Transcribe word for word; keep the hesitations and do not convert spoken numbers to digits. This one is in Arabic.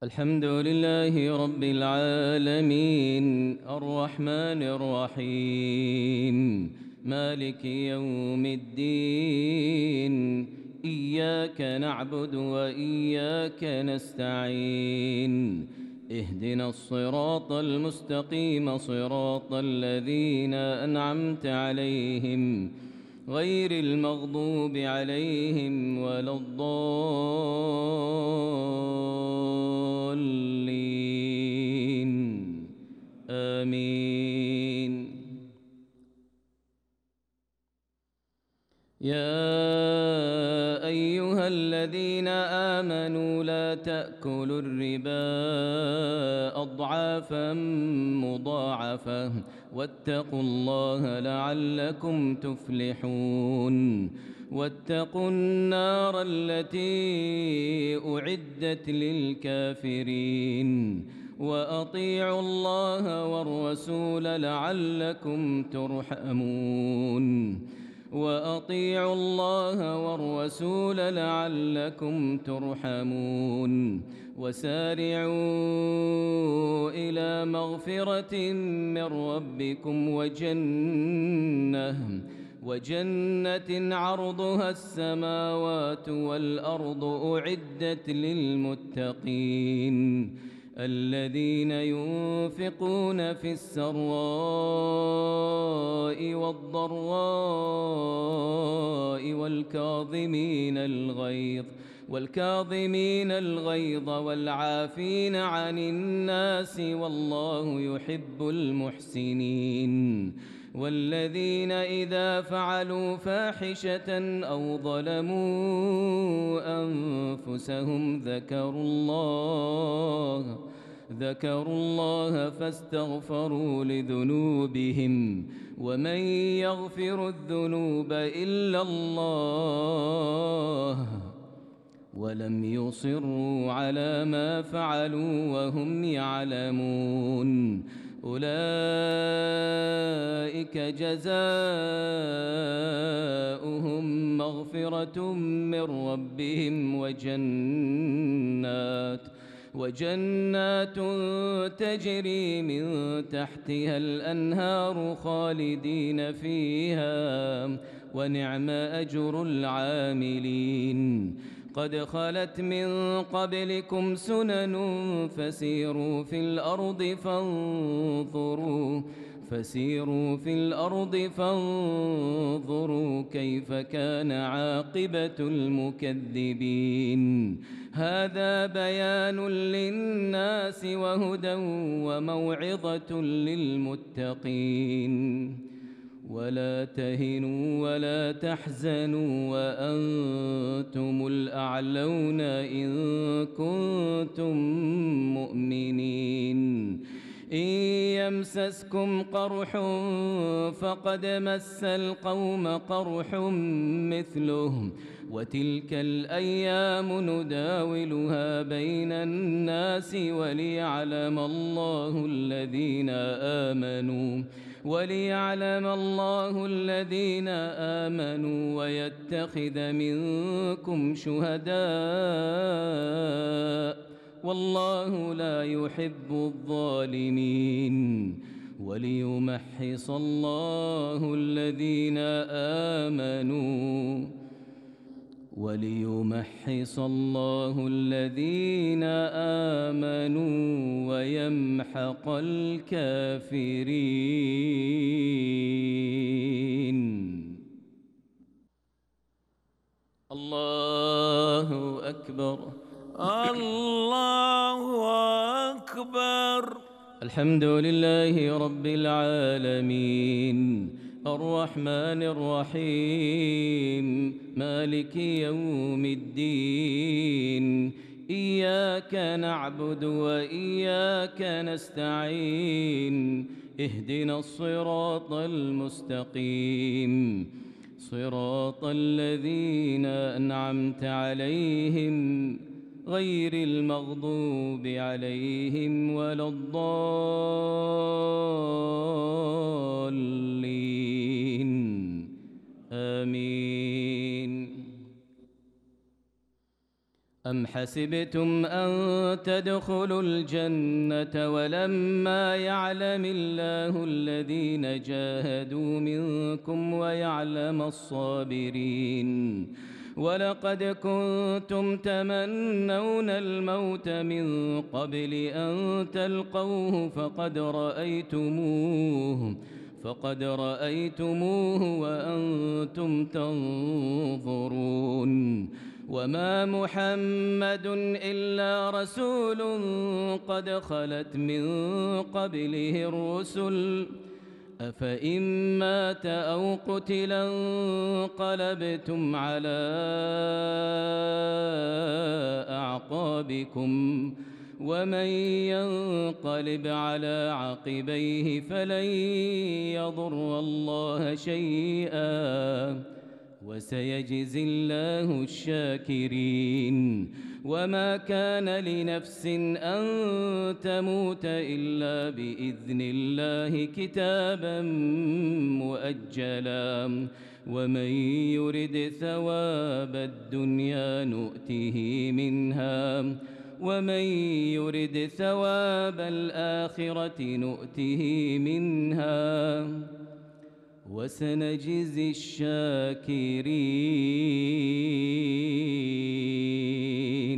الحمد لله رب العالمين الرحمن الرحيم مالك يوم الدين إياك نعبد وإياك نستعين اهدنا الصراط المستقيم صراط الذين أنعمت عليهم غير المغضوب عليهم ولا الضالين آمين. يا أيها الذين آمنوا لا تأكلوا الربا أضعافا مضاعفة واتقوا الله لعلكم تفلحون. واتقوا النار التي أعدت للكافرين وأطيعوا الله والرسول لعلكم ترحمون. وأطيعوا الله والرسول لعلكم ترحمون. وسارعوا إلى مغفرة من ربكم وجنة وجنة عرضها السماوات والأرض أعدت للمتقين الذين ينفقون في السراء والضراء والكاظمين الغيظ والكاظمين الغيظ والعافين عن الناس والله يحب المحسنين. والذين إذا فعلوا فاحشة أو ظلموا أنفسهم ذكروا الله ذكروا الله فاستغفروا لذنوبهم ومن يغفر الذنوب إلا الله ولم يصروا على ما فعلوا وهم يعلمون. أولئك جزاؤهم مغفرة من ربهم وجنات وجنات تجري من تحتها الأنهار خالدين فيها ونعم أجر العاملين. قد خلت من قبلكم سنن فسيروا في الأرض فانظروا فسيروا في الأرض فانظروا كيف كان عاقبة المكذبين. هذا بيان للناس وهدى وموعظة للمتقين. ولا تهنوا ولا تحزنوا وأنتم الأعلون إن كنتم مؤمنين. إن يمسسكم قرح فقد مس القوم قرح مثله وتلك الأيام نداولها بين الناس وليعلم الله الذين آمنوا وليعلم الله الذين آمنوا ويتخذ منكم شهداء والله لا يحب الظالمين. وليمحص الله الذين آمنوا وليمحص الله الذين آمنوا ويمحق الكافرين. الله أكبر الله أكبر. الحمد لله رب العالمين الرحمن الرحيم مالك يوم الدين إياك نعبد وإياك نستعين اهدنا الصراط المستقيم صراط الذين أنعمت عليهم غير المغضوب عليهم ولا الضالين آمين. أم حسبتم أن تدخلوا الجنة ولما يعلم الله الذين جاهدوا منكم ويعلم الصابرين ولقد كنتم تمنون الموت من قبل أن تلقوه فقد رأيتموه فقد رأيتموه وأنتم تنظرون وما محمد إلا رسول قد خلت من قبله الرسل أفإن مات أو قتلا انقلبتم على أعقابكم ومن ينقلب على عقبيه فلن يضر الله شيئا وسيجزي الله الشاكرين وما كان لنفس أن تموت إلا بإذن الله كتابا مؤجلا ومن يرد ثواب الدنيا نؤته منها ومن يرد ثواب الآخرة نؤته منها وسنجزي الشاكرين.